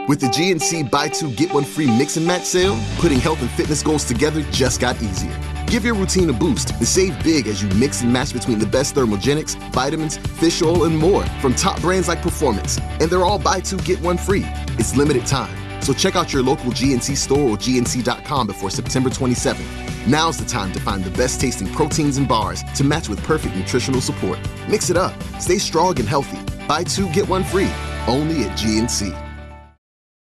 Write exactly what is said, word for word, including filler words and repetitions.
With the G N C Buy Two, Get One Free Mix and Match sale, putting health and fitness goals together just got easier. Give your routine a boost and save big as you mix and match between the best thermogenics, vitamins, fish oil, and more from top brands like Performance. And they're all Buy Two, Get One Free. It's limited time, so check out your local G N C store or G N C dot com before September twenty-seventh. Now's the time to find the best tasting proteins and bars to match with perfect nutritional support. Mix it up. Stay strong and healthy. Buy two, get one free. Only at G N C.